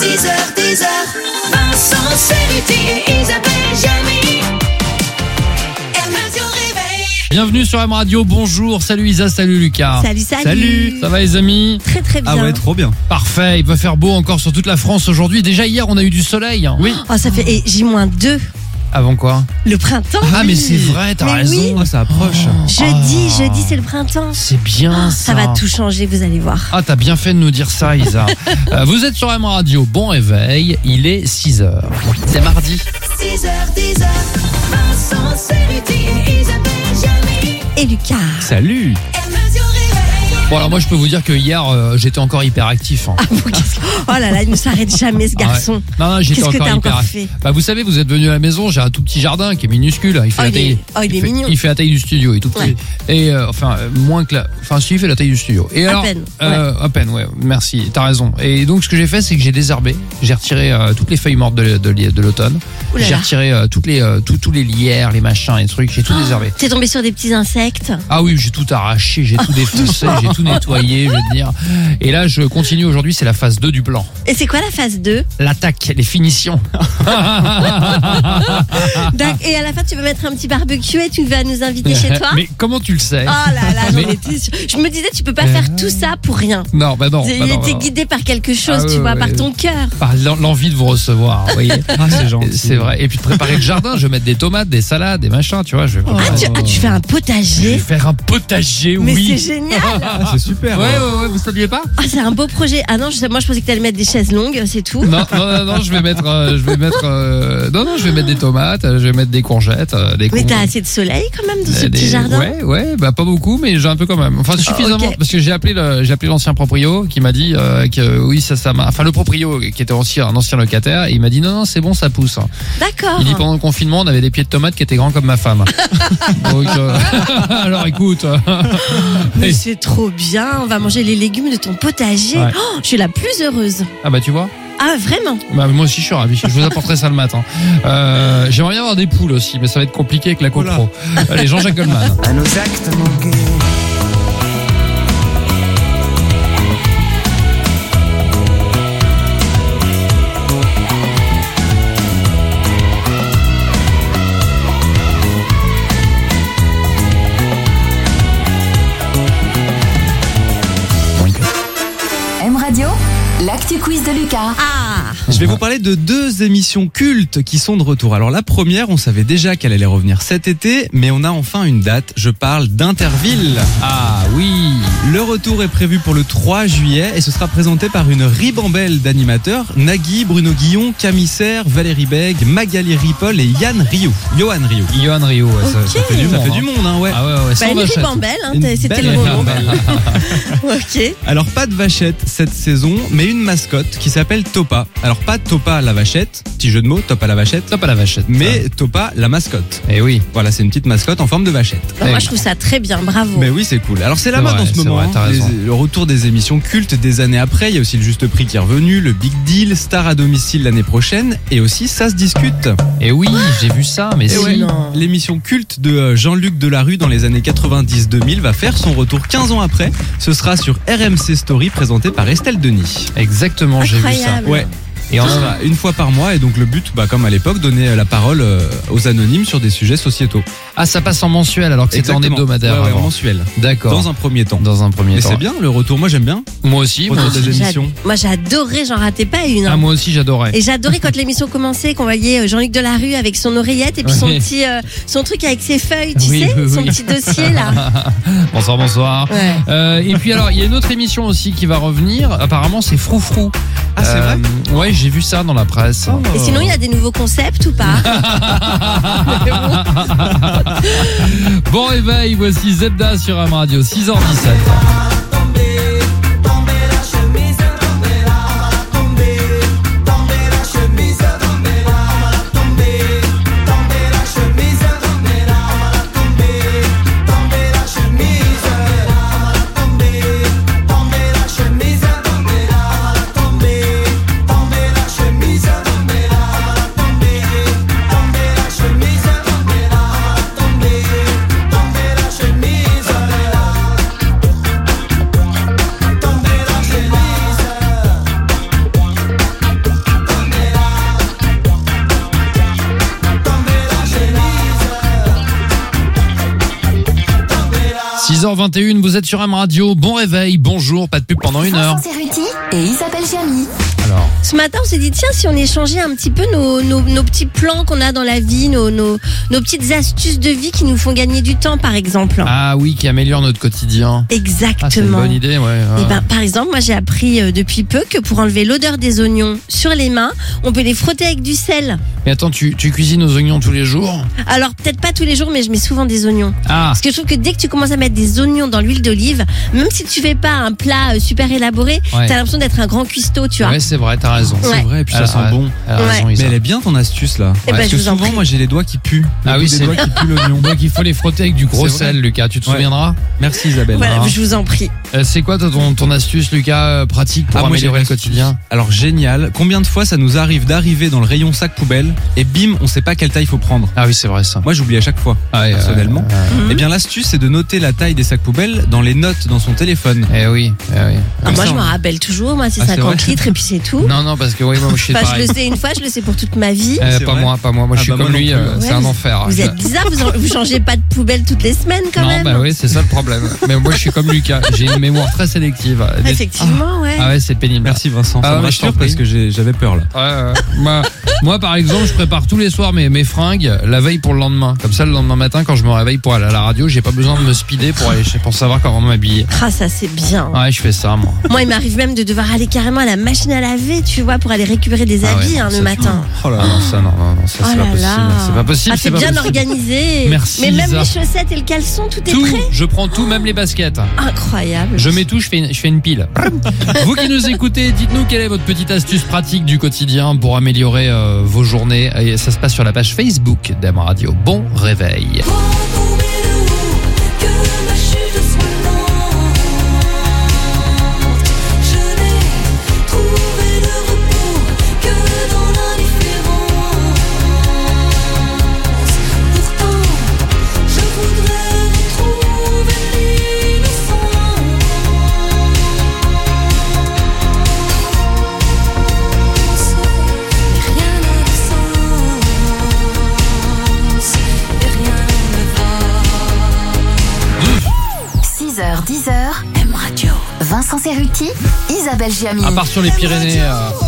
6h10, Vincent Cerruti et Isabelle Jamie. Bienvenue sur M Radio, bonjour, salut Isa, salut Lucas. Salut. Ça va les amis? Très bien. Ah ouais, trop bien. Parfait, il va faire beau encore sur toute la France aujourd'hui. Déjà hier on a eu du soleil. Oui. Oh, ça fait J-2. Avant quoi? Le printemps. Ah mais c'est vrai, t'as Mais raison. oui. Ah, ça approche. Jeudi, c'est le printemps. C'est bien ça. Ça va tout changer, vous allez voir. Ah, t'as bien fait de nous dire ça, Isa. Vous êtes sur M Radio, bon réveil, il est 6h. C'est mardi. 6h10, Vincent Cerruti et Isabelle Jamie. Et Lucas. Salut. Bon alors moi je peux vous dire que hier j'étais encore hyper actif. Ah, oh là là, il ne s'arrête jamais ce garçon. Ah ouais. Non, j'étais Qu'est-ce que t'as hyper encore actif. fait? Bah vous savez, vous êtes venu à la maison, j'ai un tout petit jardin qui est minuscule. Il fait la taille. Il est mignon. Il fait la taille du studio, il est tout petit. Ouais. Et moins que si, il fait la taille du studio. Et alors, à peine. Ouais. Merci, t'as raison. Et donc ce que j'ai fait, c'est que j'ai désherbé. J'ai retiré toutes les feuilles mortes de l'automne. Ouh là J'ai là. retiré tous les lierres, les machins, les trucs. J'ai tout désherbé. T'es tombé sur des petits insectes. Ah oui, j'ai tout arraché, j'ai tout défoncé, j'ai tout nettoyé, je veux dire. Et là, je continue aujourd'hui, c'est la phase 2 du plan. Et c'est quoi la phase 2? L'attaque, les finitions. Et à la fin, tu vas mettre un petit barbecue et tu vas nous inviter chez toi? Mais comment tu le sais? Oh là là, j'en étais sûre. Je me disais, tu peux pas faire tout ça pour rien. Non, bah non. Il était guidé par quelque chose, Ah tu ouais, vois, ouais. par ton cœur. Par l'envie de vous recevoir, vous voyez. Ah, c'est gentil. C'est vrai. Et puis de préparer le jardin, je vais mettre des tomates, des salades, des machins, tu vois. Je vais Tu fais un je vais potager? faire un potager, Mais oui. c'est génial. Ah, c'est super. Ouais, vous saviez pas? Ah, c'est un beau projet. Ah non, moi je pensais que t'allais mettre des chaises longues, c'est tout. Non, je vais mettre, je vais mettre des tomates, je vais mettre des courgettes, des Mais con- t'as assez de soleil quand même dans ce des- petit jardin. Ouais, bah pas beaucoup, mais j'ai un peu quand même. Enfin suffisamment, ok. parce que j'ai appelé l'ancien proprio qui m'a dit que oui enfin le proprio qui était aussi un ancien locataire, et il m'a dit non c'est bon ça pousse. D'accord. Il dit pendant le confinement on avait des pieds de tomates qui étaient grands comme ma femme. Donc alors écoute. Mais c'est trop bien. On va manger les légumes de ton potager. Ouais. Oh, je suis la plus heureuse. Ah bah tu vois. Ah vraiment? Bah, moi aussi je suis ravi, je vous apporterai ça le matin. J'aimerais bien avoir des poules aussi, mais ça va être compliqué avec la copro. Allez, Jean-Jacques Goldman. À nos actes manqués. M Radio, l'actu quiz de Lucas. Ah. Je vais vous parler de 2 émissions cultes qui sont de retour. Alors la première, on savait déjà qu'elle allait revenir cet été, mais on a enfin une date. Je parle d'Interville. Ah oui. Le retour est prévu pour le 3 juillet et ce sera présenté par une ribambelle d'animateurs. Nagui, Bruno Guillon, Camille Serre, Valérie Bègue, Magali Ripoll et Johan Rioux, Johan Rio, ouais, ça fait du monde. Ça fait du monde, hein, ouais. Ah ouais, Bah, Sans une vachette. ribambelle, hein, Une c'était belle le bon nom. ribambelle. Ok. Alors pas de vachette cette saison, mais une mascotte qui s'appelle Topa. Alors pas Topa la vachette, petit jeu de mots, Topa la vachette, Top à la vachette. mais Topa la mascotte. Eh oui. Voilà, c'est une petite mascotte en forme de vachette. Bah, moi je trouve ça très bien, bravo. Mais oui, c'est cool. Alors c'est la C'est mode vrai, en ce c'est moment. vrai, t'as raison. Le retour des émissions cultes des années après. Il y a aussi le Juste Prix qui est revenu, le Big Deal, Star à domicile l'année prochaine, et aussi Ça se discute. Eh oui, j'ai vu ça, mais Et si. ouais, non. l'émission culte de Jean-Luc Delarue dans les années 90-2000 va faire son retour 15 ans après. Ce sera sur RMC Story, présenté par Estelle Denis. Exactement, j'ai vu ça. Incroyable. Ouais. Et On sera une fois par mois, et donc le but, comme à l'époque, donner la parole aux anonymes sur des sujets sociétaux. Ah, ça passe en mensuel alors que c'était en Exactement. hebdomadaire. Ouais, en avant. mensuel. D'accord. Dans un premier temps. Dans un premier Mais temps. c'est bien le retour. Moi j'aime bien. Moi aussi. Retour des émissions. Moi j'adorais, j'en ratais pas une. hein. Ah, moi aussi, j'adorais. Et j'adorais quand l'émission commençait, qu'on voyait Jean-Luc Delarue avec son oreillette et puis son Oui. petit, son truc avec ses feuilles, tu Oui, sais, oui, son oui. petit dossier là. Bonsoir. Ouais. Et puis alors, il y a une autre émission aussi qui va revenir. Apparemment, c'est Froufrou. Ah, c'est vrai. Ouais, j'ai vu ça dans la presse. Et sinon, il y a des nouveaux concepts ou pas? Bon réveil, voici Zebda sur M Radio, 6h17. 10h21, vous êtes sur M Radio. Bon réveil, bonjour, pas de pub pendant une heure. Vincent Cerruti et Isabelle Gianni. Alors, Ce matin, on s'est dit, tiens, si on échangeait un petit peu nos petits plans qu'on a dans la vie, nos petites astuces de vie qui nous font gagner du temps, par exemple. ah oui, qui améliore notre quotidien. Exactement. Ah, c'est une bonne idée, ouais. Et ben, par exemple, moi j'ai appris depuis peu que pour enlever l'odeur des oignons sur les mains, on peut les frotter avec du sel. Mais attends, tu cuisines aux oignons tous les jours? Alors peut-être pas tous les jours, mais je mets souvent des oignons. Ah, Parce que je trouve que dès que tu commences à mettre des oignons dans l'huile d'olive, même si tu fais pas un plat super élaboré, Ouais. t'as l'impression d'être un grand cuistot, tu vois. ouais, c'est vrai, t'as raison. Ouais. C'est vrai, et puis ça Elle a sent raison. bon. Elle a Ouais. raison, Isa. Mais elle est bien ton astuce là. Eh ben, Parce je que vous en souvent, prie. moi j'ai les doigts qui puent. Ah Le oui, bout des c'est doigts qui puent l'oignon. Donc il faut les frotter avec du gros C'est vrai. sel, Lucas. Tu te Ouais. souviendras? Merci Isabelle. Voilà, Ah. je vous en prie. C'est quoi ton astuce, Lucas, pratique pour Ah, moi, améliorer j'ai le une quotidien? astuce. Alors génial. Combien de fois ça nous arrive d'arriver dans le rayon sac poubelle et bim, on sait pas quelle taille faut prendre. Ah oui, c'est vrai ça. Moi j'oublie à chaque fois. Ah, ouais, personnellement. Eh bien l'astuce c'est de noter la taille des sacs poubelles dans les notes dans son téléphone. Eh oui, eh oui. Ah, Comme moi, ça, je on- m'en rappelle toujours. Moi, c'est Ah, c'est 50 vrai litres et puis c'est tout. Non, non, parce que oui, moi je suis Enfin, je pareil. le sais une fois, je le sais pour toute ma vie. C'est Pas vrai. moi, pas moi. Moi je Ah, suis bah, comme moi lui, non plus. c'est Ouais, un enfer. Vous êtes bizarre, vous changez pas de poubelle toutes les semaines quand Non, même. bah oui, c'est ça le problème. Mais moi je suis comme Lucas, j'ai une mémoire très sélective. Effectivement, ouais. Ah ouais, c'est pénible. Merci Vincent, Ah, ça me mais je t'en rassure parce prie. que j'avais peur là. Ouais, ouais. Moi, par exemple, je prépare tous les soirs mes fringues la veille pour le lendemain. Comme ça, le lendemain matin, quand je me réveille pour aller à la radio, j'ai pas besoin de me speeder pour savoir comment m'habiller. Ah, ça c'est bien. Ouais, je fais ça, moi. Moi, il m'arrive même de devoir aller carrément à la machine à laver, tu vois, pour aller récupérer des Ah ouais, habits non, le ça, matin. Oh là Ah là. non, ça, non, ça, Oh c'est là pas possible. là. C'est pas possible. Ah, c'est c'est pas bien possible. organisé. Merci, Mais même Isa. les chaussettes et le caleçon, tout est Tout, prêt. je prends tout, même les baskets. Incroyable. Je mets tout, je fais une pile. Vous qui nous écoutez, dites-nous quelle est votre petite astuce pratique du quotidien pour améliorer vos journées. Et ça se passe sur la page Facebook d'Am Radio. Bon réveil. Que ma chute soit lente, je n'ai trouvé de repos que dans l'indifférence. Pourtant, je voudrais retrouver l'innocence. Mais rien n'a de sens, et rien ne va. 6h, 10h. M Radio. Vincent Cerruti, Isabelle Gianni. À part sur les Pyrénées.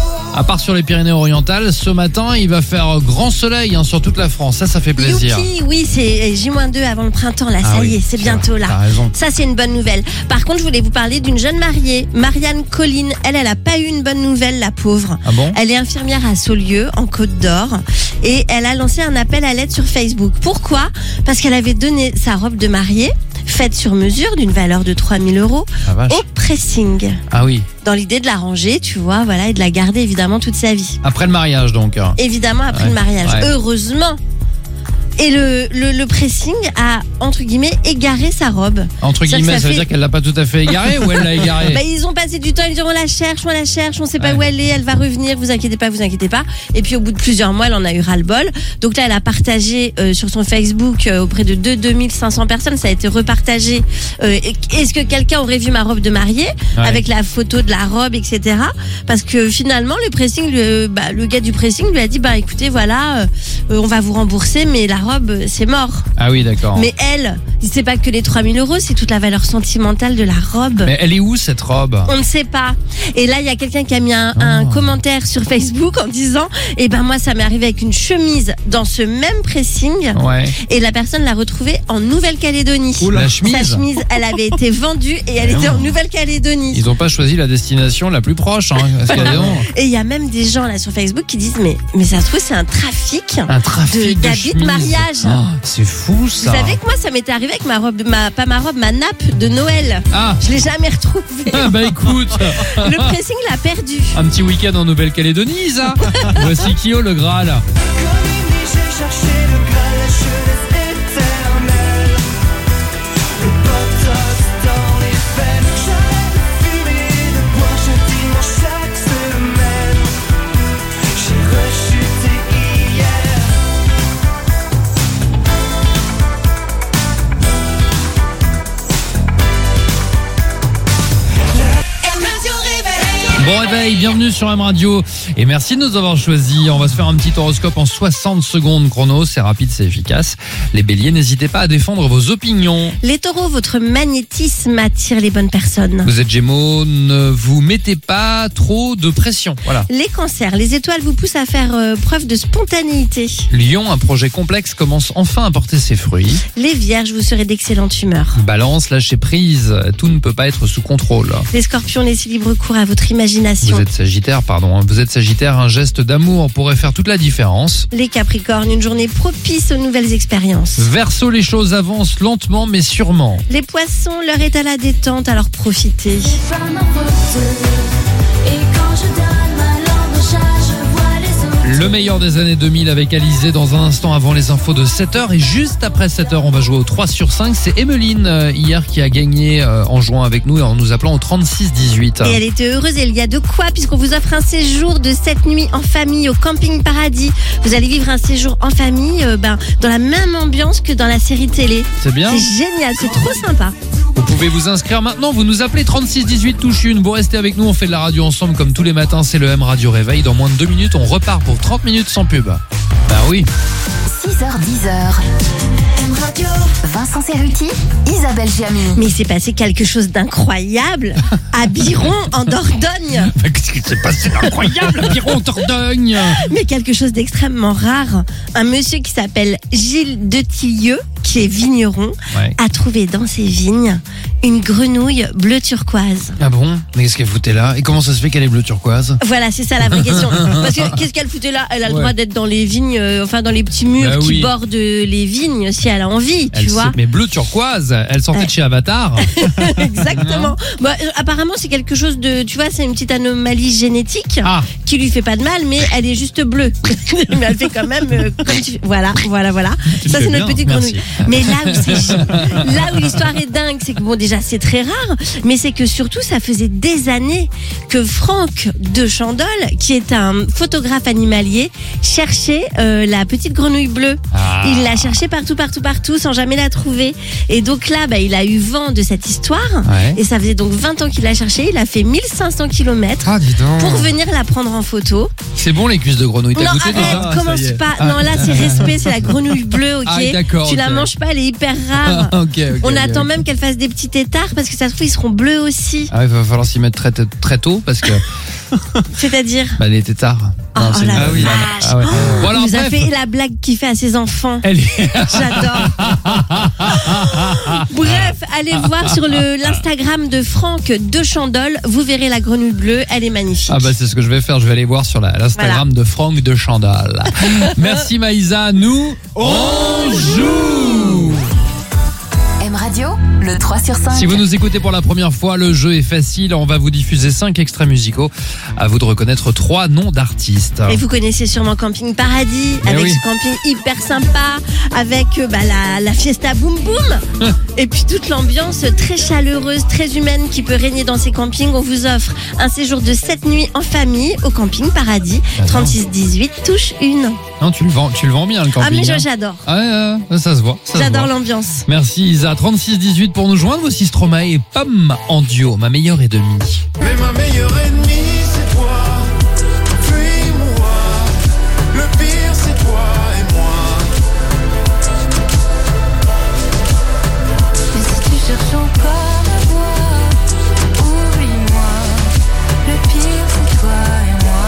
À part sur les Pyrénées-Orientales, ce matin, il va faire grand soleil sur toute la France. Ça fait plaisir. Youpi, oui, c'est J-2 avant le printemps, là, Ah ça oui, y est, c'est bientôt vrai, là. T'as raison. Ça, c'est une bonne nouvelle. Par contre, je voulais vous parler d'une jeune mariée, Marianne Colline. Elle a pas eu une bonne nouvelle, la pauvre. Ah bon? Elle est infirmière à Saulieu, en Côte d'Or, et elle a lancé un appel à l'aide sur Facebook. Pourquoi? Parce qu'elle avait donné sa robe de mariée, faite sur mesure, d'une valeur de 3 000 € Ah vache. au pressing. Ah oui. Dans l'idée de la ranger, tu vois, voilà, et de la garder évidemment toute sa vie. Après le mariage, donc. Évidemment, après Ouais, le mariage. ouais. Heureusement. Et le pressing a, entre guillemets, égaré sa robe. Entre Ça, guillemets, ça ça veut fait- dire qu'elle l'a pas tout à fait égarée ou elle l'a égarée? Bah, ils ont passé du temps, ils disent on la cherche, on sait pas Ouais. où elle est, elle va revenir, vous inquiétez pas. Et puis au bout de plusieurs mois, elle en a eu ras-le-bol. Donc là, elle a partagé sur son Facebook auprès de 2500 personnes, ça a été repartagé. Est-ce que quelqu'un aurait vu ma robe de mariée Ouais. avec la photo de la robe, etc. Parce que finalement, le pressing, le gars du pressing lui a dit bah écoutez, voilà, on va vous rembourser, mais la robe, c'est mort. Ah oui, d'accord. Mais elle, c'est pas que les 3 000 €, c'est toute la valeur sentimentale de la robe. Mais elle est où cette robe? On ne sait pas. Et là, il y a quelqu'un qui a mis un commentaire sur Facebook en disant eh ben moi, ça m'est arrivé avec une chemise dans ce même pressing. Ouais. Et la personne l'a retrouvée en Nouvelle-Calédonie. La chemise. Sa chemise, elle avait été vendue et elle était en Nouvelle-Calédonie. Ils ont pas choisi la destination la plus proche. Parce que, non, Et il y a même des gens là sur Facebook qui disent mais ça se trouve c'est un trafic. un trafic d'habits de chemise. mariage. Ah, c'est fou Vous ça. savez que moi, ça m'était arrivé avec ma robe, ma nappe de Noël. Ah. Je l'ai jamais retrouvée. Ah bah écoute, Le pressing l'a perdu. un petit week-end en Nouvelle-Calédonie, Isa. Voici Kyo le Graal. Comme une nuit, j'ai cherché le Graal, la jeunesse éternelle. Le botox dans les veines, j'arrête de fumer, de boire chaque dimanche, chaque semaine. J'ai rechuté hier. M Radio réveil. Bon réveil, bienvenue sur M Radio et merci de nous avoir choisis. On va se faire un petit horoscope en 60 secondes chrono, c'est rapide, c'est efficace. Les béliers, n'hésitez pas à défendre vos opinions. Les taureaux, votre magnétisme attire les bonnes personnes. Vous êtes gémeaux, ne vous mettez pas trop de pression. Voilà. Les cancers, les étoiles vous poussent à faire preuve de spontanéité. Lion, un projet complexe commence enfin à porter ses fruits. Les vierges, vous serez d'excellente humeur. Balance, lâchez prise, tout ne peut pas être sous contrôle. Les scorpions, laissez libre cours à votre imagination. Vous êtes sagittaire, vous êtes sagittaire, un geste d'amour pourrait faire toute la différence. Les capricornes, une journée propice aux nouvelles expériences. Verseau, les choses avancent lentement mais sûrement. Les poissons, l'heure est à la détente, alors profitez. Le meilleur des années 2000 avec Alizé dans un instant avant les infos de 7h et juste après 7h on va jouer au 3 sur 5. C'est Emeline hier qui a gagné en jouant avec nous et en nous appelant au 36-18. Et elle était heureuse et il y a de quoi puisqu'on vous offre un séjour de 7 nuits en famille au Camping Paradis. Vous allez vivre un séjour en famille dans la même ambiance que dans la série télé. C'est bien. C'est génial, c'est trop sympa. Vous pouvez vous inscrire maintenant, vous nous appelez 36-18 touche 1. Vous restez avec nous, on fait de la radio ensemble comme tous les matins, c'est le M Radio Réveil. Dans moins de 2 minutes, on repart pour 30 minutes sans pub. Bah oui. 6h10. M Radio. Vincent Cerruti, Isabelle Giamy. Mais il s'est passé quelque chose d'incroyable à Biron en Dordogne. Qu'est-ce qui s'est passé d'incroyable, Biron en Dordogne? Mais quelque chose d'extrêmement rare. Un monsieur qui s'appelle Gilles de Tilleux, qui est vigneron, Ouais. a trouvé dans ses vignes une grenouille bleu turquoise. Ah bon? Mais qu'est-ce qu'elle foutait là? Et comment ça se fait qu'elle est bleu turquoise? Voilà, c'est ça la vraie question. Parce que qu'est-ce qu'elle foutait là? Elle a le Ouais. droit d'être dans les vignes, dans les petits murs Bah qui oui. bordent les vignes si elle a envie, tu vois. Mais bleu turquoise, elle sortait Ouais. de chez Avatar. Exactement. Apparemment, c'est quelque chose de, tu vois, c'est une petite anomalie génétique Ah. qui lui fait pas de mal, mais elle est juste bleue. Mais elle fait quand même comme tu... Voilà. Tu Ça, le c'est fais notre bien, petite merci. grenouille. Mais là où l'histoire est dingue, c'est que bon, déjà, c'est très rare, mais c'est que surtout, ça faisait des années que Franck de Chandol, qui est un photographe animalier, cherchait la petite grenouille bleue. Ah. Il l'a cherchée partout, sans jamais la trouver. Et donc là, il a eu vent de cette histoire. Ouais. Et ça faisait donc 20 ans qu'il l'a cherchée. Il a fait 1500 km Ah, dis donc. pour venir la prendre en photo. C'est bon les cuisses de grenouille, t'as Non, goûté déjà? arrête, commence ça y est. pas. Non, là, c'est respect, c'est la grenouille bleue, ok? Ah, d'accord, Tu la ok. manges pas, elle est hyper rare. Ok. On attend même qu'elle fasse des petits têtards parce que ça se trouve, ils seront bleus aussi. Ah, il va falloir s'y mettre très tôt parce que C'est-à-dire. les têtards. Oh, c'est la une- vache. Ah ouais. Bon, alors, il nous a bref. fait la blague qu'il fait à ses enfants. Elle est... J'adore. Bref, allez voir sur l'Instagram de Franck de Chandol. Vous verrez la grenouille bleue. Elle est magnifique. Ah c'est ce que je vais faire, je vais aller voir sur l'Instagram de Franck de Chandal. Merci Maïsa, nous on joue. M Radio, le 3 sur 5. Si vous nous écoutez pour la première fois, le jeu est facile, on va vous diffuser 5 extraits musicaux. À vous de reconnaître 3 noms d'artistes. Et vous connaissez sûrement Camping Paradis, Mais avec oui. ce camping hyper sympa, avec la fiesta boum boum, et puis toute l'ambiance très chaleureuse, très humaine qui peut régner dans ces campings. On vous offre un séjour de 7 nuits en famille au Camping Paradis, J'adore. 36-18, touche 1. Non, tu le vends bien le camping. Ah mais hein. j'adore, Ah ouais, ça se voit. ça se j'adore voit. l'ambiance. Merci Isa, 36-18 pour nous joindre aussi Stromae et Pomme en duo, ma meilleure et demie. Mais ma meilleure ennemie, c'est toi. Fuis-moi. Le pire, c'est toi et moi. Mais si tu cherches encore à voir, oublie-moi. Le pire, c'est toi et moi.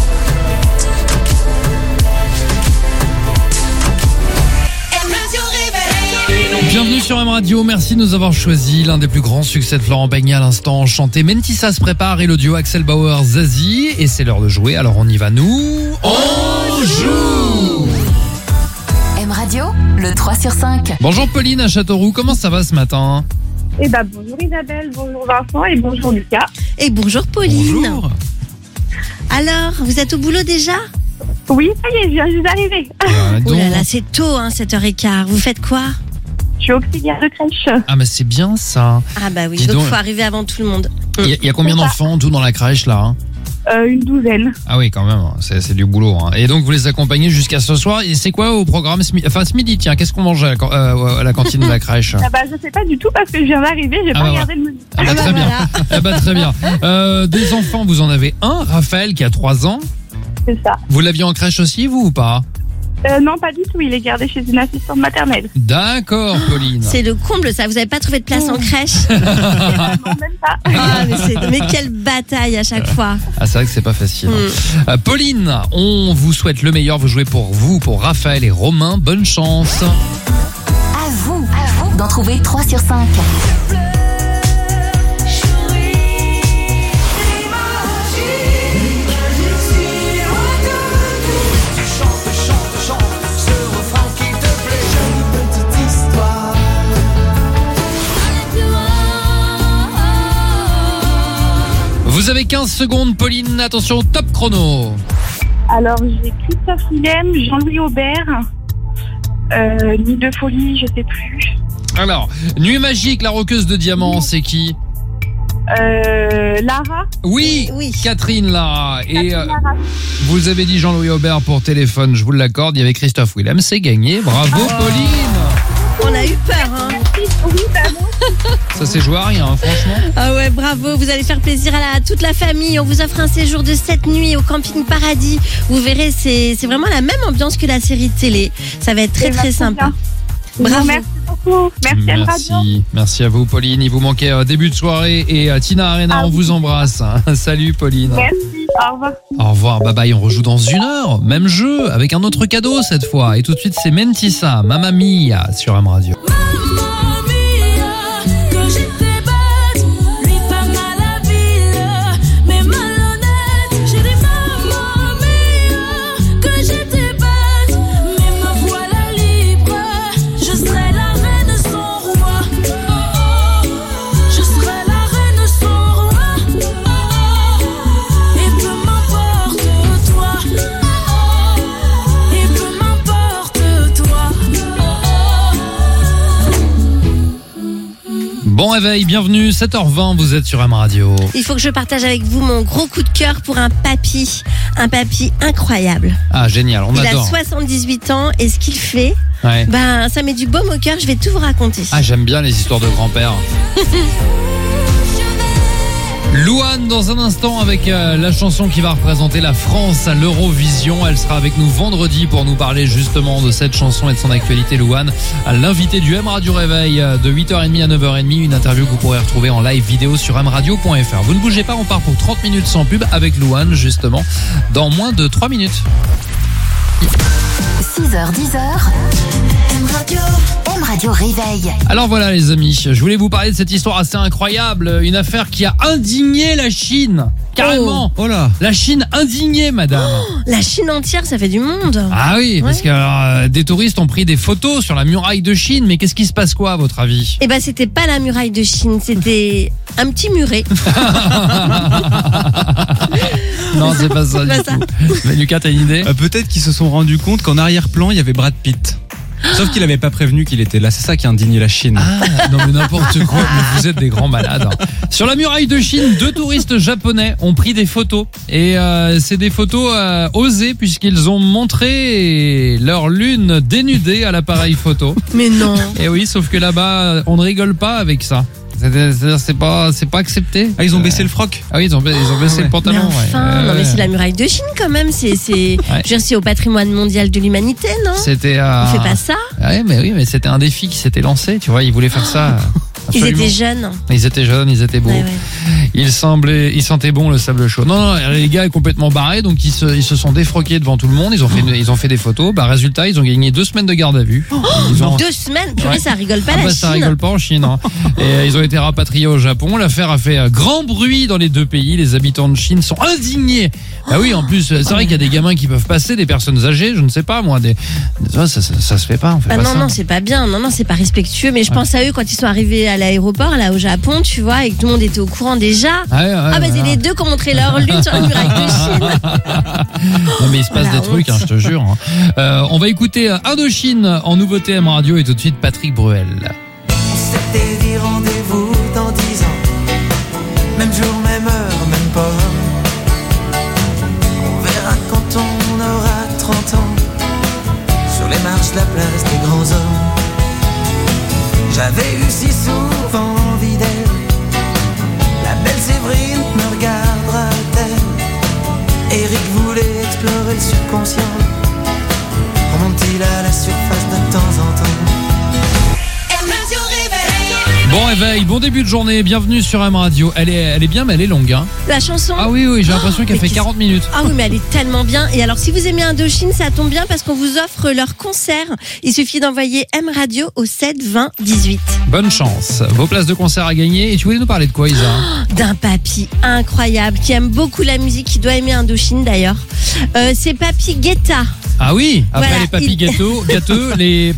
M Radio Réveil. Bienvenue sur M Radio, merci de nous avoir choisi l'un des plus grands succès de Florent Pagny à l'instant, chanté Mentissa se prépare et le duo Axel Bauer Zazie, et c'est l'heure de jouer, alors on y va, nous on joue. M Radio, le 3 sur 5. Bonjour Pauline à Châteauroux, comment ça va ce matin? Eh ben, bonjour Isabelle, bonjour Vincent et bonjour Lucas. Et bonjour Pauline. Bonjour. Alors, vous êtes au boulot déjà? Oui, ça y est, je viens juste d'arriver. Oh là là, c'est tôt, 7h15. Vous faites quoi? Je suis auxiliaire de crèche. Ah mais c'est bien ça. Ah bah oui, Dis donc donc. faut arriver avant tout le monde. Il y a combien C'est ça. d'enfants tout dans la crèche là hein? Une douzaine. Ah oui, quand même, c'est du boulot. Hein. Et donc, vous les accompagnez jusqu'à ce soir. Et c'est quoi au programme ce midi, tiens, qu'est-ce qu'on mange à la cantine de la crèche? Je sais pas du tout parce que je viens d'arriver, j'ai pas regardé le menu. Ah bah, très bien. Ah bah, très bien. Des enfants, vous en avez un, Raphaël, qui a 3 ans. C'est ça. Vous l'aviez en crèche aussi, vous, ou pas? Non, pas du tout, il est gardé chez une assistante maternelle. D'accord, Pauline. C'est le comble, ça. Vous avez pas trouvé de place en crèche? Non, même pas. Ah, mais quelle bataille à chaque fois. Ah, c'est vrai que c'est pas facile. Pauline, on vous souhaite le meilleur. Vous jouez pour Raphaël et Romain. Bonne chance. À vous d'en trouver 3 sur 5. Vous avez 15 secondes, Pauline. Attention, top chrono. Alors, j'ai Christophe Willem, Jean-Louis Aubert, Nuit de folie, je sais plus. Alors, Nuit magique, la roqueuse de diamants, c'est qui? Lara. Oui, Catherine Lara. Et Lara. vous avez dit Jean-Louis Aubert pour téléphone, je vous l'accorde. Il y avait Christophe Willem, c'est gagné. Bravo, Pauline. On a eu peur, hein. Oui, pardon. Ça s'est joué à rien, hein, franchement. Ah ouais, bravo, vous allez faire plaisir à toute la famille. On vous offre un séjour de 7 nuits au camping Paradis. Vous verrez, c'est vraiment la même ambiance que la série de télé. Ça va être très très sympa. Bravo. Merci beaucoup. Merci à Radio. Merci à vous, Pauline. Il vous manquait début de soirée et Tina Arena, on vous embrasse. Salut, Pauline. Merci, au revoir. Au revoir, bye bye. On rejoue dans 1 heure, même jeu, avec un autre cadeau cette fois. Et tout de suite, c'est Mentissa, Mamma Mia sur M Radio. Bon réveil, bienvenue, 7h20, vous êtes sur M Radio. Il faut que je partage avec vous mon gros coup de cœur pour un papy incroyable. Ah génial, on adore. Il a 78 ans et ce qu'il fait, Ouais. ça met du baume au cœur, je vais tout vous raconter. Ah j'aime bien les histoires de grand-père. Louane dans un instant avec la chanson qui va représenter la France à l'Eurovision. Elle sera avec nous vendredi pour nous parler justement de cette chanson et de son actualité. Louane, l'invité du M Radio Réveil de 8h30 à 9h30. Une interview que vous pourrez retrouver en live vidéo sur mradio.fr. Vous ne bougez pas, on part pour 30 minutes sans pub avec Louane justement dans moins de 3 minutes. 6h, 10h. M Radio Réveil. Alors voilà les amis, je voulais vous parler de cette histoire assez incroyable, une affaire qui a indigné la Chine, carrément. Oh là. La Chine indignée, madame. La Chine entière, ça fait du monde. Ah oui, parce que des touristes ont pris des photos sur la muraille de Chine, mais qu'est-ce qui se passe quoi à votre avis? Eh ben c'était pas la muraille de Chine, c'était un petit muret. Non, c'est pas ça du tout. Mais Lucas, t'as une idée? Peut-être qu'ils se sont rendus compte qu'en arrière-plan, il y avait Brad Pitt. Sauf qu'il n'avait pas prévenu qu'il était là. C'est ça qui a indigné la Chine. Ah, non mais n'importe quoi, mais vous êtes des grands malades. Sur la muraille de Chine, 2 touristes japonais ont pris des photos. Et c'est des photos osées puisqu'ils ont montré leur lune dénudée à l'appareil photo. Mais non. Et oui, sauf que là-bas, on ne rigole pas avec ça. C'est-à-dire, c'est pas accepté. Ah, ils ont baissé le froc. Ah oui, ils ont baissé le pantalon. Mais enfin, non mais c'est la muraille de Chine quand même. Je veux dire, c'est au patrimoine mondial de l'humanité, non? C'était. On fait pas ça. Ouais, mais c'était un défi qui s'était lancé. Tu vois, ils voulaient faire ça. Ils Absolument. étaient jeunes. Ils étaient jeunes, ils étaient beaux. Ouais. Ils sentaient bon le sable chaud. Non, les gars est complètement barrés, donc ils se sont défroqués devant tout le monde. Ils ont fait des photos. Résultat, ils ont gagné 2 semaines de garde à vue. 2 semaines, purée, ça rigole pas la Chine. Ça rigole pas en Chine. Hein. Et ils ont été rapatriés au Japon. L'affaire a fait grand bruit dans les 2 pays. Les habitants de Chine sont indignés. Bah oui, en plus, c'est vrai qu'il y a des gamins qui peuvent passer, des personnes âgées, je ne sais pas moi. Ça se fait pas. On fait pas ça. Non, c'est pas bien. Non, c'est pas respectueux. Mais je pense à eux quand ils sont arrivés à l'aéroport, là au Japon, tu vois, et que tout le monde était au courant déjà. C'est les 2 qui ont montré leur lune sur la muraille de Chine. Non mais il se passe des trucs, je te jure. On va écouter Indochine en nouveauté M Radio et tout de suite Patrick Bruel. C'était dit rendez-vous dans 10 ans. Même jour, même heure, même port. Eric voulait explorer le subconscient. Remonte-t-il à la surface de temps en temps? Bon réveil, bon début de journée, bienvenue sur M Radio. Elle est bien mais elle est longue hein. La chanson. Ah oui, j'ai l'impression qu'elle mais fait qu'est-ce- 40 minutes. Ah oui, mais elle est tellement bien. Et alors, si vous aimez Indochine, ça tombe bien parce qu'on vous offre leur concert. Il suffit d'envoyer M Radio au 7 20 18. Bonne chance. Vos places de concert à gagner. Et tu voulais nous parler de quoi, Isa? D'un papy incroyable qui aime beaucoup la musique, qui doit aimer Indochine d'ailleurs. C'est Papy Guetta. Ah oui, après Voilà, les papis il- gâteaux, les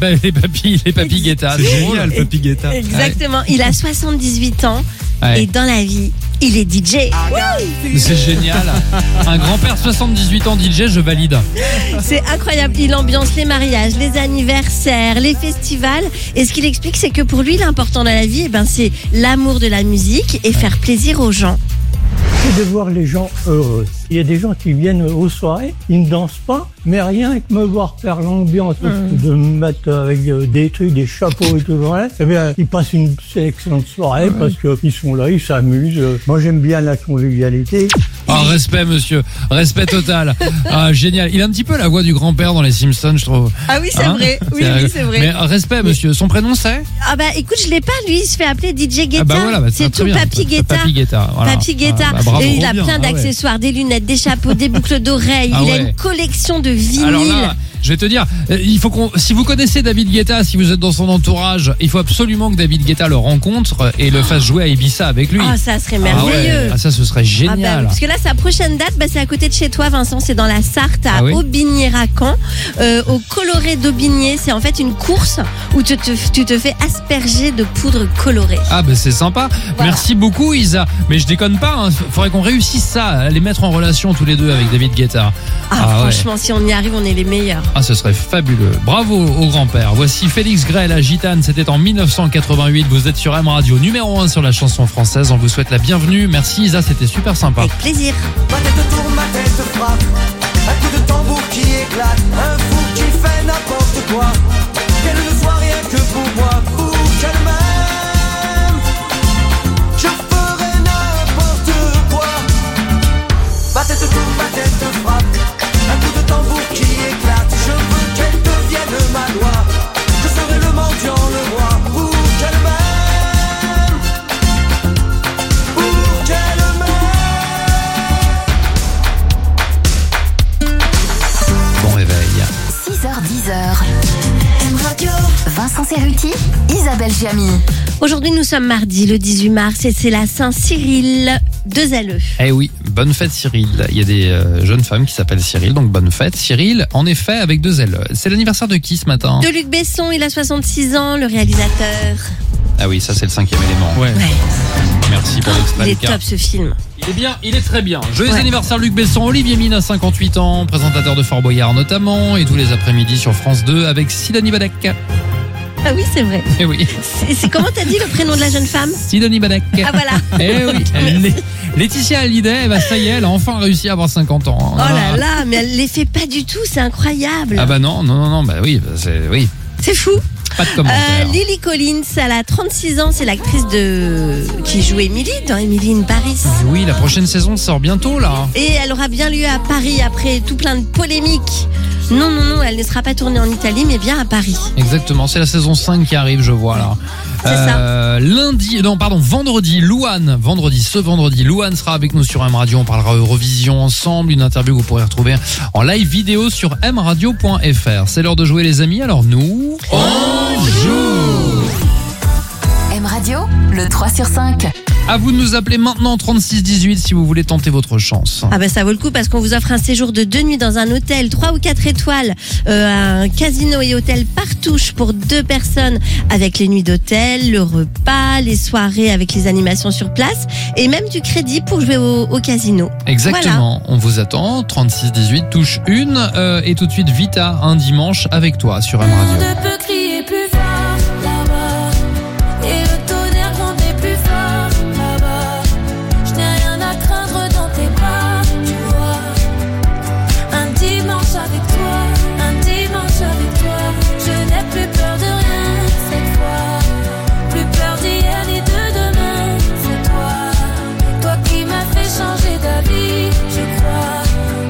papis Guetta. C'est C'est drôle. génial, Papy Guetta. Exactement. Il a 78 ans Ouais. et dans la vie, il est DJ. C'est génial. Un grand-père 78 ans DJ, je valide. C'est incroyable. Il ambiance les mariages, les anniversaires, les festivals. Et ce qu'il explique, c'est que pour lui, l'important dans la vie, c'est l'amour de la musique et faire plaisir aux gens. C'est de voir les gens heureux. Il y a des gens qui viennent aux soirées, ils ne dansent pas, mais rien que me voir faire l'ambiance, de me mettre avec des trucs, des chapeaux et tout, voilà, eh bien, ils passent une excellente soirée parce qu'ils sont là, ils s'amusent. Moi, j'aime bien la convivialité. Ah, respect, monsieur. Respect total. Ah, génial. Il a un petit peu la voix du grand-père dans les Simpsons, je trouve. Ah oui, c'est Hein vrai. Oui, c'est vrai. Mais respect, monsieur. Son prénom, c'est? Ah bah écoute, je l'ai pas, lui, il se fait appeler DJ Guetta. Ah bah voilà, c'est très tout bien. Papy Guetta. Papy Guetta. Voilà. Papy Guetta. Ah, bah, bravo. Et il a Trop bien. plein Ah ouais. d'accessoires, des lunettes, des chapeaux, des boucles d'oreilles. Ah il a ouais. une collection de vinyles. Alors là, je vais te dire, si vous connaissez David Guetta, si vous êtes dans son entourage, il faut absolument que David Guetta le rencontre et le fasse jouer à Ibiza avec lui. Ah, ça serait Ah merveilleux. ouais. Ah, ça, ce serait Ah bah, génial. parce que là, sa prochaine date, c'est à côté de chez toi, Vincent. C'est dans la Sarthe, à Ah oui Aubigné-Racan, au Coloré d'Aubigné. C'est en fait une course où tu te fais asperger de poudre colorée. Ah bah c'est sympa. Voilà. Merci beaucoup Isa. Mais je déconne pas, hein. Faudrait qu'on réussisse ça, à les mettre en relation tous les deux avec David Guetta. Ah, ouais. franchement, si on y arrive, on est les meilleurs. Ah, ce serait fabuleux. Bravo au grand-père. Voici Félix Gray, la gitane. C'était en 1988. Vous êtes sur M Radio, numéro 1 sur la chanson française. On vous souhaite la bienvenue. Merci Isa, c'était super sympa. Avec plaisir. Ma tête tourne, ma tête frappe. Un coup de tambour qui éclate. Un fou qui fait n'importe quoi. Qu'elle ne soit rien que pour moi. Pour qu'elle m'aime, je ferai n'importe quoi. Ma tête tourne, ma tête frappe. Un coup de tambour qui éclate. Je veux qu'elle devienne ma loi. Je serai le mendiant, le roi. Pour qu'elle m'aime, pour qu'elle m'aime. Bon réveil. 6h10. M Radio. Vincent Cerruti, Isabelle Giamy. Aujourd'hui, nous sommes mardi, le 18 mars, et c'est la Saint-Cyril de Zelleux. Eh oui, bonne fête Cyril. Il y a des jeunes femmes qui s'appellent Cyril, donc bonne fête Cyril. En effet, avec deux L. C'est l'anniversaire de qui ce matin? De Luc Besson, il a 66 ans, le réalisateur. Ah oui, ça c'est le 5e élément. Ouais. Merci pour Il l'extrait. est Lucas. top ce film. Il est bien, il est très bien. Joyeux Ouais. anniversaire Luc Besson, Olivier Mine à 58 ans, présentateur de Fort Boyard notamment, et tous les après-midi sur France 2 avec Sidonie Badek. Ah oui, c'est vrai. Eh oui, C'est comment t'as dit le prénom de la jeune femme? Sidonie Badek. Ah voilà. Eh oui, Laetitia Hallyday, bah ça y est, elle a enfin réussi à avoir 50 ans. Oh là là, mais elle les fait pas du tout, c'est incroyable. Ah bah non, bah oui, oui, C'est fou. pas de commentaire. Lily Collins, elle a 36 ans, c'est l'actrice qui joue Emily dans Emily in Paris. Oui, la prochaine saison sort bientôt là. Et elle aura bien lieu à Paris après tout plein de polémiques. Non, elle ne sera pas tournée en Italie, mais bien à Paris. Exactement, c'est la saison 5 qui arrive, je vois là. C'est Vendredi, ce vendredi, Louane sera avec nous sur M Radio. On parlera Eurovision ensemble, une interview que vous pourrez retrouver en live vidéo sur mradio.fr. C'est l'heure de jouer les amis, alors nous, on joue. M Radio, le 3 sur 5. À vous de nous appeler maintenant 3618 si vous voulez tenter votre chance. Ah bah ça vaut le coup parce qu'on vous offre un séjour de 2 nuits dans un hôtel 3 ou 4 étoiles, un casino et hôtel Partouche pour 2 personnes avec les nuits d'hôtel, le repas, les soirées avec les animations sur place et même du crédit pour jouer au casino. Exactement, on vous attend, 3618 touche 1 et tout de suite Vita, un dimanche avec toi sur M Radio. Ne peut crier plus fort là-bas et le tonnerre gronder plus fort là-bas. Je n'ai rien à craindre dans tes bras, tu vois. Un dimanche avec toi, je n'ai plus peur de rien cette fois. Plus peur d'hier ni de demain, c'est toi. Toi qui m'as fait changer d'avis, je crois.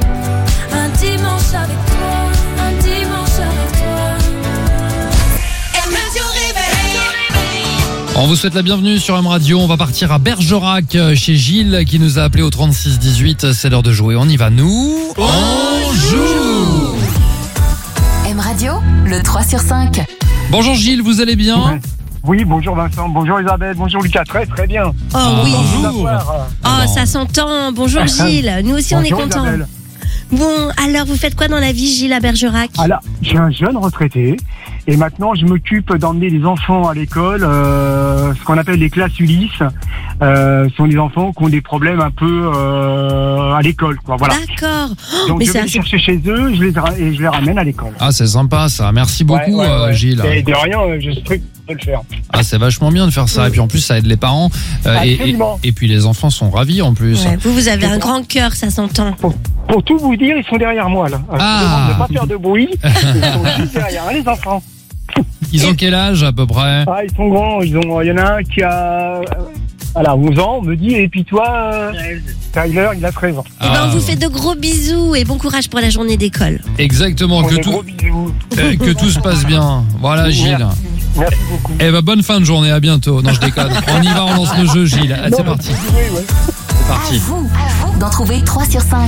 On vous souhaite la bienvenue sur M Radio. On va partir à Bergerac chez Gilles qui nous a appelé au 36 18. C'est l'heure de jouer. On y va. Nous, on joue. M Radio, le 3 sur 5. Bonjour Gilles, vous allez bien? Oui, bonjour Vincent, bonjour Isabelle, bonjour Lucas, très très bien. Oh oui. Bonjour. Oh, ça s'entend. Bonjour Gilles. Nous aussi, on est Bonjour, contents. Isabelle. Bon, alors, vous faites quoi dans la vie, Gilles, à Bergerac? Alors, je suis un jeune retraité et maintenant je m'occupe d'emmener les enfants à l'école, ce qu'on appelle les classes Ulysse. Ce sont des enfants qui ont des problèmes un peu à l'école, quoi. Voilà. D'accord. Oh, Donc mais je vais c'est les chercher chez eux, et je les ramène à l'école. Ah, c'est sympa ça. Merci beaucoup Ouais. Gilles. Et de rien, je suis prêt de le faire. Ah, c'est vachement bien de faire ça. Et puis en plus, ça aide les parents. Absolument. Et puis les enfants sont ravis en plus. Ouais, vous avez un grand cœur, ça s'entend. Pour tout vous dire, ils sont derrière moi là. Alors, je demande de pas faire de bruit. Ils sont juste derrière, hein, les enfants. Ils ont quel âge à peu près? Ah, ils sont grands. Il y en a un qui a 11 ans, on me dit, et puis toi, Tyler, il a 13 ans. Eh ben, on vous fait de gros bisous et bon courage pour la journée d'école. Exactement, que Gros bisous. tout se passe bien. Voilà Gilles. Merci beaucoup. Eh ben bonne fin de journée, à bientôt. Non, je déconne. On y va, on lance le jeu Gilles. Ah, c'est parti. C'est parti. À vous d'en trouver 3 sur 5.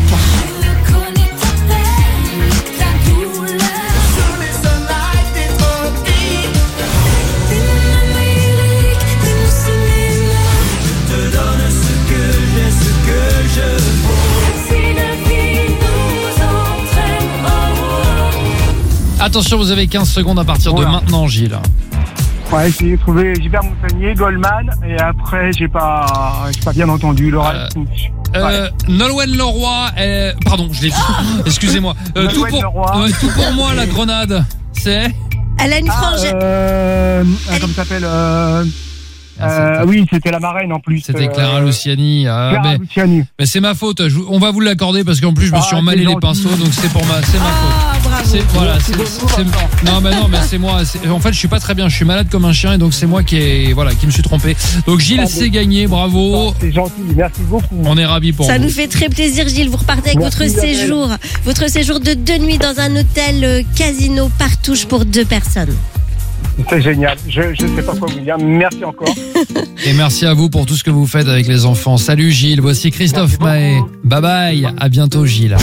Attention, vous avez 15 secondes à partir de maintenant, Gilles. Ouais, j'ai trouvé Gilbert Montagnier, Goldman, et après, j'ai pas bien entendu le reste. Nolwenn Leroy, pardon, je l'ai dit. Excusez-moi. Tout pour moi, la grenade. C'est. Elle a une frange. Comment ça s'appelle oui, c'était la marraine en plus. C'était Clara Luciani. Clara Luciani. Mais c'est ma faute. On va vous l'accorder parce qu'en plus je me suis emmêlé les pinceaux, donc c'est ma faute. Bravo. Non, mais c'est moi. En fait, je suis pas très bien. Je suis malade comme un chien et donc c'est moi qui me suis trompé. Donc Gilles, c'est gagné. Bravo. C'est gentil. Merci beaucoup. On est ravis pour vous. Ça nous fait très plaisir, Gilles. Vous repartez avec votre séjour de 2 nuits dans un hôtel casino Partouche pour 2 personnes. C'est génial. Je sais pas quoi vous dire. Merci encore. Et merci à vous pour tout ce que vous faites avec les enfants. Salut Gilles. Voici Christophe Maé. Bye bye. À bientôt Gilles.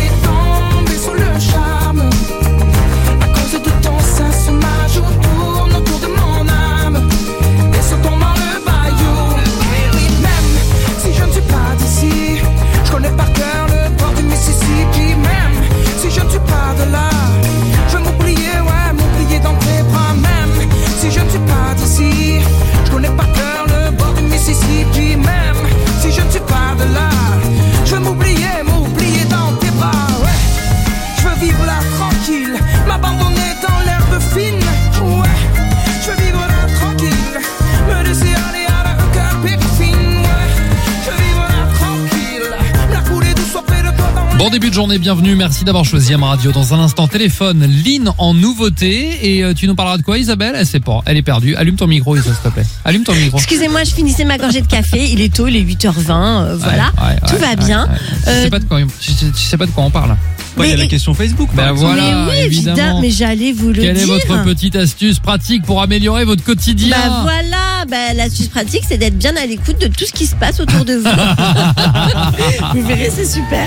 Bon début de journée, bienvenue, merci d'avoir choisi M Radio. Dans un instant, téléphone, Lynn en nouveauté. Et tu nous parleras de quoi Isabelle? Elle sait pas, elle est perdue. Allume ton micro Isa, s'il te plaît. Allume ton micro. Excusez-moi, je finissais ma gorgée de café. Il est tôt, il est 8h20. Voilà, tout va bien. Tu sais pas de quoi on parle. Il y a la question Facebook. Ben voilà, mais oui, évidemment. Mais j'allais vous le dire. Quelle est votre petite astuce pratique pour améliorer votre quotidien? Bah voilà, l'astuce pratique, c'est d'être bien à l'écoute de tout ce qui se passe autour de vous. Vous verrez, c'est super.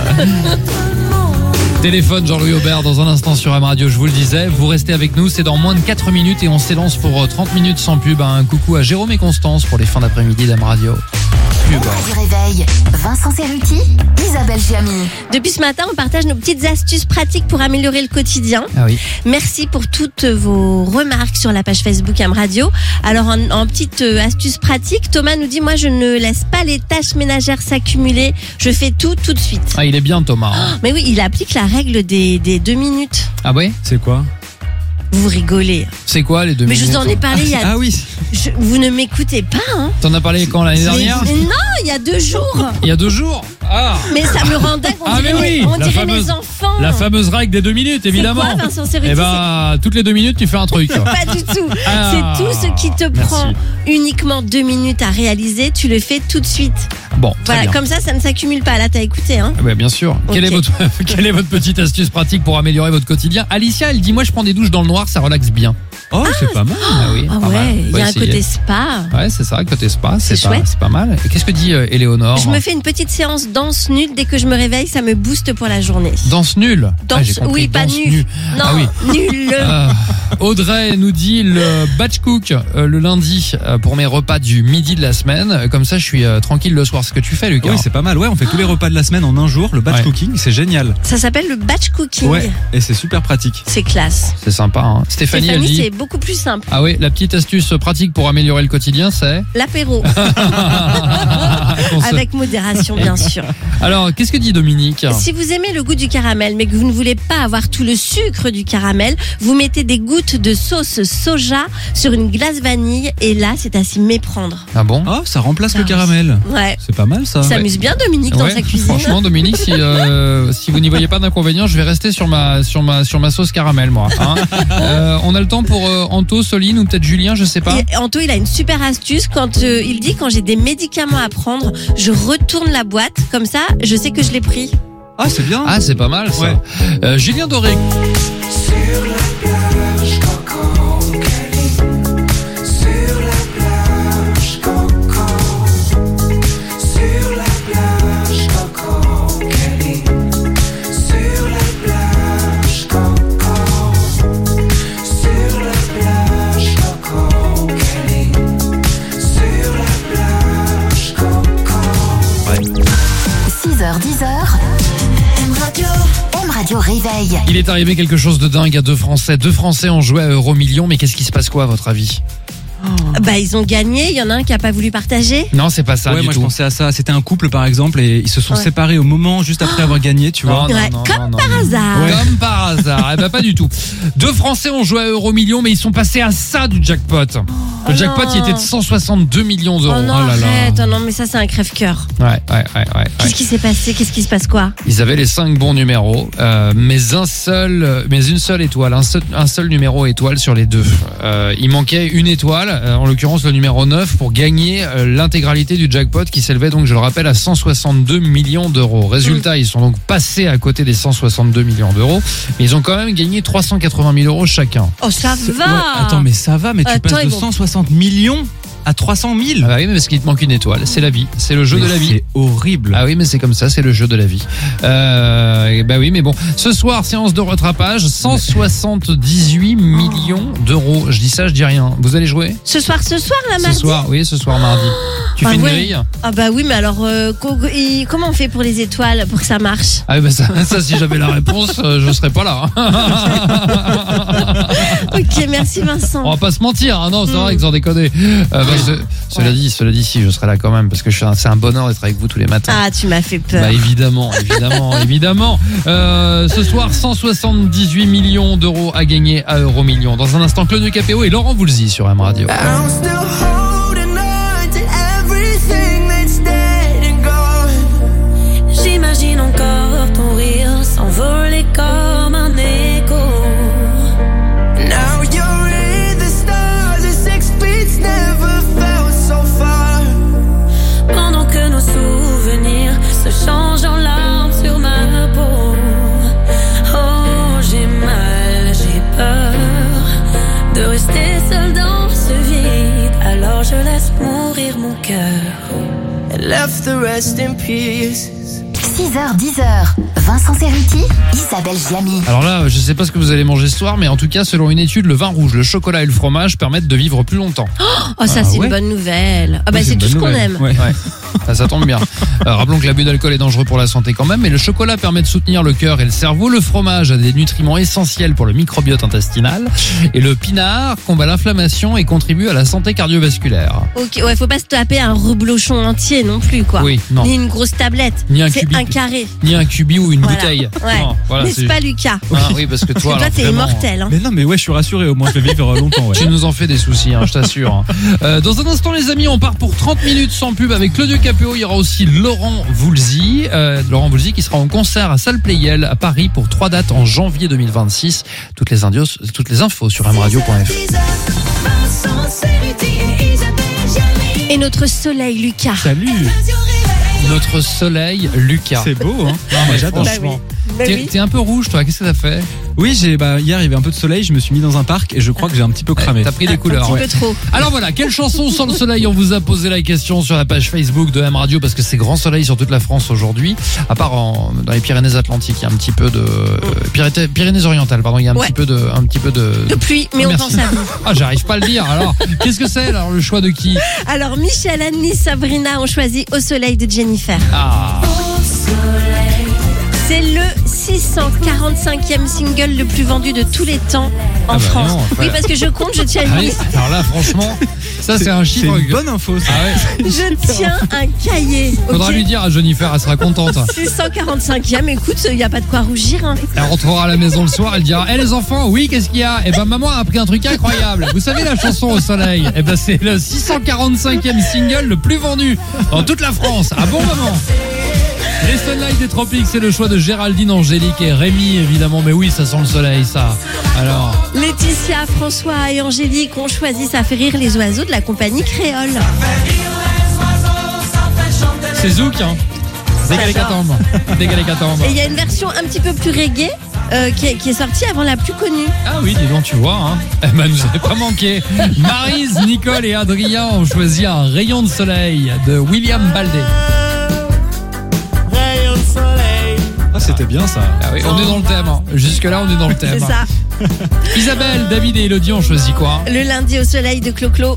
Téléphone Jean-Louis Aubert dans un instant sur M Radio, je vous le disais. Vous restez avec nous, c'est dans moins de 4 minutes et on s'élance pour 30 minutes sans pub. Un coucou à Jérôme et Constance pour les fins d'après-midi d'M Radio. Du réveil, Vincent Cerruti, Isabelle Giamy. Depuis ce matin, on partage nos petites astuces pratiques pour améliorer le quotidien. Ah oui. Merci pour toutes vos remarques sur la page Facebook M Radio. Alors, en petite astuce pratique, Thomas nous dit, moi, je ne laisse pas les tâches ménagères s'accumuler. Je fais tout de suite. Ah, il est bien Thomas. Hein. Mais oui, il applique la règle des 2 minutes. Ah ouais? C'est quoi? Vous rigolez. C'est quoi les 2 minutes? Mais je vous en ai parlé il y a... Ah oui. Vous ne m'écoutez pas, hein? T'en as parlé quand, l'année dernière? Non, il y a 2 jours. Il y a 2 jours? Ah. Mais ça me rendait, on dirait mes enfants. enfants. La fameuse règle des 2 minutes, évidemment. C'est quoi, Vincent Cerruti? Eh ben, toutes les 2 minutes, tu fais un truc. Pas du tout. Ah, C'est tout ce qui te merci. prend uniquement 2 minutes à réaliser, tu le fais tout de suite. Bon, très Voilà, bien. comme ça ne s'accumule pas. Là, t'as écouté, hein. Ouais, bien sûr. Ok. Quelle est votre petite astuce pratique pour améliorer votre quotidien? Alicia, elle dit, moi, je prends des douches dans le noir, ça relaxe bien. Oh, c'est pas mal. Ah oui, Ah pas mal. ouais, il Faut y a un essayer. côté spa. Ouais, c'est ça, côté spa, C'est c'est chouette. pas mal. Et qu'est-ce que dit Éléonore? Je me fais une petite séance danse nue dès que je me réveille, ça me booste pour la journée. Danse nulle. Danse, Ah, j'ai compris, oui, pas danse nu. nue. Non, Ah oui. nul. Audrey nous dit le batch cook le lundi pour mes repas du midi de la semaine. Comme ça, je suis tranquille le soir. Ce que tu fais, Lucas. Oui, c'est pas mal. Ouais, on fait tous les repas de la semaine en un jour. Le batch Ouais. cooking, c'est génial. Ça s'appelle le batch cooking. Ouais, et c'est super pratique. C'est classe. C'est sympa. Hein. Stéphanie, elle Stéphanie, dit. c'est beaucoup plus simple. Ah oui, la petite astuce pratique pour améliorer le quotidien, c'est. L'apéro. Qu'on se- Avec modération, bien sûr. Alors, qu'est-ce que dit Dominique? Si vous aimez le goût du caramel, mais que vous ne voulez pas avoir tout le sucre du caramel, vous mettez des gouttes de sauce soja sur une glace vanille et là, c'est à s'y méprendre. Ah bon? Oh, ça remplace le Ah, caramel. Ouais. C'est pas mal ça. Il s'amuse bien, Dominique, dans Ouais, sa cuisine. franchement, Dominique, si vous n'y voyez pas d'inconvénient, je vais rester sur ma sauce caramel, moi. Hein. On a le temps pour Anto, Soline ou peut-être Julien, je sais pas. Et Anto, il a une super astuce quand il dit quand j'ai des médicaments à prendre, je retourne la boîte, comme ça, je sais que je l'ai pris. Ah, c'est bien. Ah, c'est pas mal ça. Ouais. Julien Doré. Sur la plage, Coco, Kelly. Sur la plage, Coco. Sur la plage, Coco, Kelly. Sur la plage, Coco. Sur la plage, Coco, Kelly. Sur la plage, Coco. 6h, 10h. M Radio réveille. Il est arrivé quelque chose de dingue à deux Français. Deux Français ont joué à Euromillions, mais qu'est-ce qui se passe quoi à votre avis? Bah, ils ont gagné, il y en a un qui a pas voulu partager. Non, c'est pas ça Ouais, du moi je tout. pensais à ça. C'était un couple par exemple et ils se sont Ouais. séparés au moment juste après avoir gagné, tu vois. Non, Ouais, comme par hasard. Comme par hasard. Eh ben pas du tout. Deux Français ont joué à Euromillions, mais ils sont passés à ça du jackpot. Le jackpot, non. il était de 162 millions d'euros. Oh non, là là. arrête, oh non, mais ça c'est un crève-cœur. Ouais. Qu'est-ce qui s'est passé? Qu'est-ce qui se passe quoi? Ils avaient les 5 bons numéros, mais une seule étoile, un seul numéro étoile sur les deux. Il manquait une étoile, en l'occurrence le numéro 9, pour gagner l'intégralité du jackpot qui s'élevait donc, je le rappelle, à 162 millions d'euros. Résultat, ils sont donc passés à côté des 162 millions d'euros, mais ils ont quand même gagné 380 000 euros chacun. Oh, ça C'est- va. ouais, attends, mais ça va, mais tu Attends, passes ils de vont- 160 millions à 300 000. Ah bah oui, mais parce qu'il te manque une étoile, c'est la vie, c'est le jeu Mais de la vie. C'est horrible. Ah oui, mais c'est comme ça, c'est le jeu de la vie. Bah oui, mais bon. Ce soir, séance de rattrapage, 178 millions d'euros. Je dis ça, je dis rien. Vous allez jouer? Ce soir, la Ce mardi. soir, oui, ce soir mardi. Tu Ah fais une ouais. grille? Ah bah oui, mais alors comment on fait pour les étoiles pour que ça marche? Ah oui, bah ça si j'avais la réponse, je serais pas là. Ok, merci Vincent. On va pas se mentir, hein, non, c'est vrai que sans déconner. Cela dit, si, je serai là quand même, parce que c'est un bonheur d'être avec vous tous les matins. Ah, tu m'as fait peur. Bah évidemment. Ce soir, 178 millions d'euros à gagner à Euromillions. Dans un instant, Claude Capéo et Laurent Voulzy sur M Radio. I'm still holding on to everything that's dead and gone. J'imagine encore ton rire s'envoler comme un écho. Now you're in the stars, the 6 feet never felt so far. Pendant que nos souvenirs se changent en larmes sur ma peau. Oh, j'ai mal, j'ai peur de rester seule dans ce vide. Alors je laisse mourir mon cœur. And left the rest in peace. 6h, 10h. Vincent Cerruti, Isabelle Giamy. Alors là, je sais pas ce que vous allez manger ce soir, mais en tout cas, selon une étude, le vin rouge, le chocolat et le fromage permettent de vivre plus longtemps. Oh, ça, Ah c'est ouais. une bonne nouvelle. Ah bah Ouais, c'est une tout ce bonne qu'on nouvelle. aime. Ouais. Ouais, ça tombe bien. Rappelons que l'abus d'alcool est dangereux pour la santé quand même, mais le chocolat permet de soutenir le cœur et le cerveau. Le fromage a des nutriments essentiels pour le microbiote intestinal. Et le pinard combat l'inflammation et contribue à la santé cardiovasculaire. Ok, ouais, faut pas se taper un reblochon entier non plus, quoi. Oui, non. Ni une grosse tablette. Ni un C'est cubico. un carré. ni un cubi ou une Voilà. bouteille. Ouais. Non, voilà, N'est-ce pas, Lucas? Ah, oui, parce que Parce toi, que toi, alors, t'es vraiment, immortel. Hein. Mais non, mais ouais, je suis rassuré. Au moins, je vais vivre longtemps. Ouais. Tu nous en fais des soucis, hein, je t'assure. Dans un instant, les amis, on part pour 30 minutes sans pub avec Claudio Capéo. Il y aura aussi Laurent Voulzy. Laurent Voulzy qui sera en concert à Salle Playel à Paris pour 3 dates en janvier 2026. Toutes les infos sur mradio.fr. Et notre soleil, Lucas. Salut. Notre soleil, Lucas. C'est beau, hein. Non, mais j'adore. franchement. Bah oui. T'es un peu rouge, toi. Qu'est-ce que t'as fait? Oui, hier il y avait un peu de soleil, je me suis mis dans un parc et je crois que j'ai un petit peu cramé. T'as pris des couleurs. Un Ouais. petit peu trop. Alors voilà, quelle chanson sans le soleil? On vous a posé la question sur la page Facebook de M Radio parce que c'est grand soleil sur toute la France aujourd'hui. À part dans les Pyrénées-Atlantiques, il y a un petit peu de Pyrénées-Orientales, pardon, il y a un Ouais. petit peu de De pluie, mais on Merci. pense à vous. Ah, j'arrive pas à le dire. Alors, qu'est-ce que c'est alors le choix de qui? Alors, Michel, Annie, Sabrina ont choisi Au soleil de Jennifer. Ah, C'est le 645e single le plus vendu de tous les temps en Ah bah France. non, Oui, parce que je compte, je tiens ah une oui, liste. alors là, franchement, ça c'est un C'est chiffre. une bonne info, ça. Ah ouais. Je tiens un cahier. Faudra ok lui dire à Jennifer, elle sera contente. 645e, écoute, il n'y a pas de quoi rougir. Hein. Elle rentrera à la maison le soir, elle dira: les enfants, oui, qu'est-ce qu'il y a? Eh ben maman a appris un truc incroyable. Vous savez la chanson Au soleil? Eh ben c'est le 645e single le plus vendu dans toute la France. Ah bon maman? Les Sunlight des Tropiques, c'est le choix de Géraldine, Angélique et Rémi évidemment. Mais oui, ça sent le soleil, ça. Alors, Laetitia, François et Angélique ont choisi Ça fait rire les oiseaux de la compagnie Créole. c'est Zouk, hein. Décalé qu'attendre. Décalé qu'attendre. Et il y a une version un petit peu plus reggae qui est sortie avant la plus connue. Ah oui, dis donc, tu vois, hein. Eh ben, nous avait pas manqué. Maryse, Nicole et Adrien ont choisi Un rayon de soleil de William Baldé. Ah, c'était bien ça. Ah oui, on est dans le thème. Hein. Jusque-là, on est dans le thème. C'est ça. Isabelle, David et Elodie ont choisi quoi? Le lundi au soleil de Clo-Clo.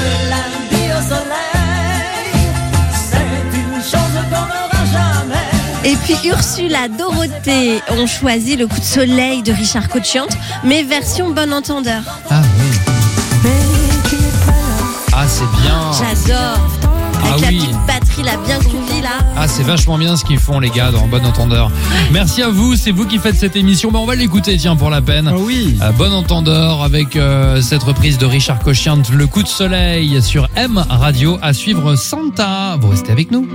Et puis Ursula, Dorothée ont choisi Le coup de soleil de Richard Cochiante, mais version bon entendeur. Ah oui. Ah, c'est bien. J'adore. Ah Avec la oui. petite batterie là, bien groovy là. Ah, c'est vachement bien ce qu'ils font, les gars, dans Bon Entendeur. Merci à vous, c'est vous qui faites cette émission. Ben, on va l'écouter, tiens, pour la peine. Ah oui. Bon Entendeur avec cette reprise de Richard Cochiante, Le coup de soleil sur M Radio. À suivre Santa. Vous restez avec nous.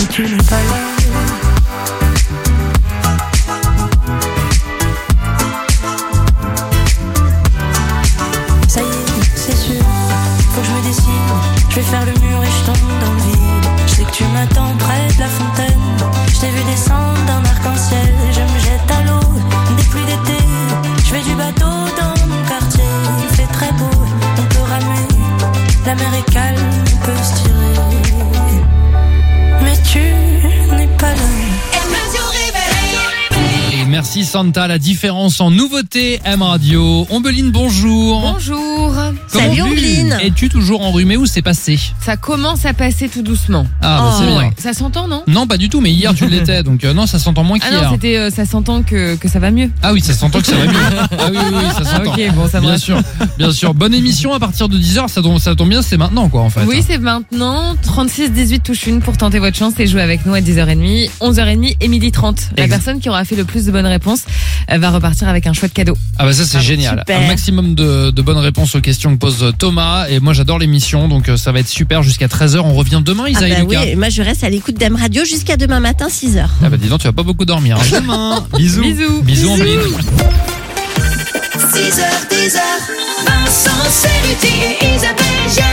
Ça y est, c'est sûr, faut que je me décide. Je vais faire le mur et je tombe dans le vide. Je sais que tu m'attends près de la fontaine. Je t'ai vu descendre d'un arc-en-ciel. Je me jette à l'eau des pluies d'été. Je fais du bateau dans mon quartier. Il fait très beau, on peut ramer. La mer est calme, on peut se tirer. Mais tu n'es pas là. Et merci Santa, la différence en nouveauté M Radio. Ombeline, bonjour. Bonjour. Salut, Comment Ombeline. es-tu toujours enrhumée ou c'est passé? Ça commence à passer tout doucement. Ah, bah, c'est Oh. bien. Ça s'entend, non? Non, pas du tout, mais hier tu l'étais, donc non, ça s'entend moins Ah qu'hier. non, c'était ça s'entend que ça va mieux. Ah oui, ça s'entend que ça va mieux. Ah oui, oui, oui, ça s'entend. Ok, bon, ça me Bien rassure. sûr, bien sûr. Bonne émission à partir de 10h, ça tombe bien, c'est maintenant quoi en fait. Oui, c'est maintenant. 36-18 touche une pour tenter votre chance et jouer avec nous à 10h30, 11h30 et 12h30. La personne qui aura fait le plus de bonnes réponses va repartir avec un chouette cadeau. Ah bah ça c'est génial. super. Un maximum de bonnes réponses aux questions que pose Thomas et moi j'adore l'émission donc ça va être super jusqu'à 13h. On revient demain Ah Isaïe bah oui, Lucas. et moi je reste à l'écoute d'M Radio jusqu'à demain matin 6h. Ah bah dis donc tu vas pas beaucoup dormir. Hein. Demain. Bisous. Bisous. Bisous Ambeline. 6h, 10h, Vincent, c'est Lutti et Isabelle.